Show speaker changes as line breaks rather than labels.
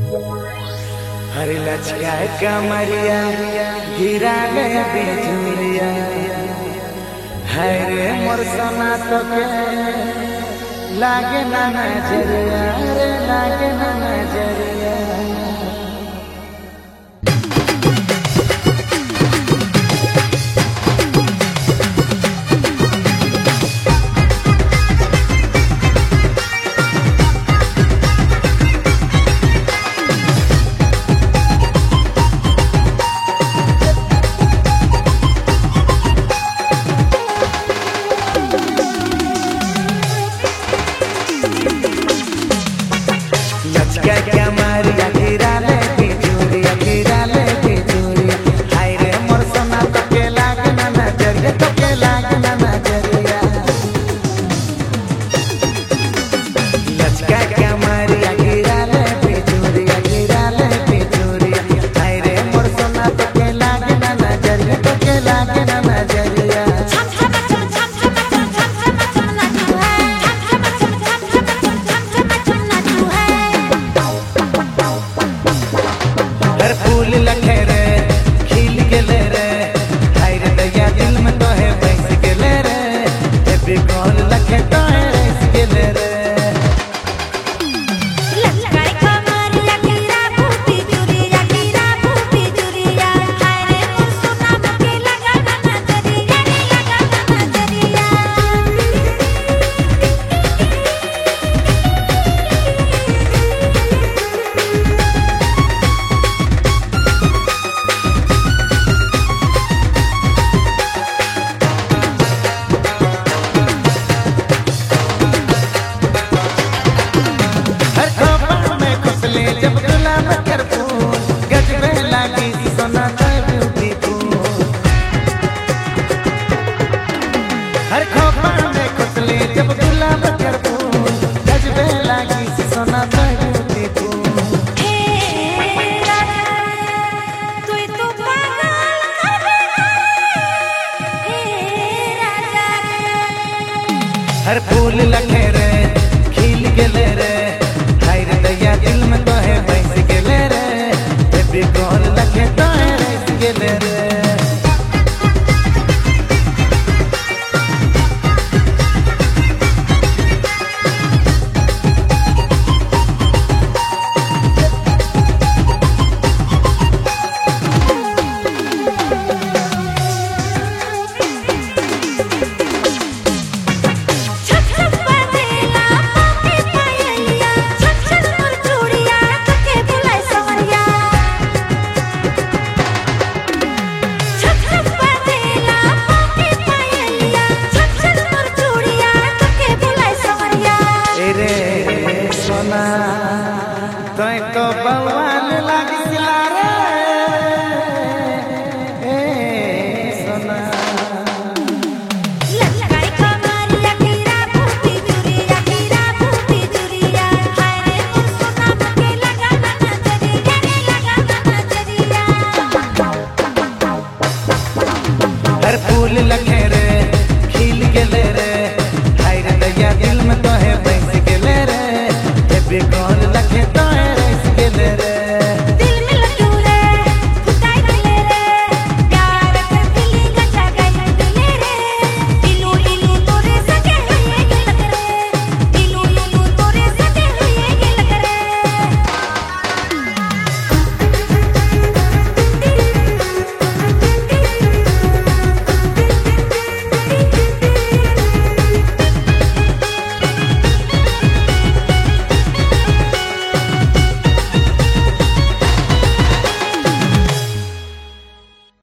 हरी लचका कमरिया गिरा गया बिजुरिया है रे मोर सोना तो के लागे ना नजरिया रे लागे ना नजरिया। फूल लखे रे खिल के ले रे हाय रे दैया दिल में तो है बैस के ले रे बेबी कॉल लखे तो है रैस के ले रे।
लचकाई कमरिया गिरा भूपी जुरिया गिरा भूपी जुरिया हाय रे मोर सोना के लगा ना नजरिया रे लगा ना नजरिया।
जब गुलाब कर फूल गजबे लागी सोना तो ब्यूटीफुल हर खोपा में खुसले जब गुलाब कर फूल गजबे लागी सोना तो ब्यूटीफुल।
हे राजा तू तो पागल कर दे हे राजा
हर फूल लखे रे खिल के ले रे हाय रे दैया दिल में तो है बैस के ले रे बेबी कॉल लखे तो है रैस के ले रे। तो बवाल लागिला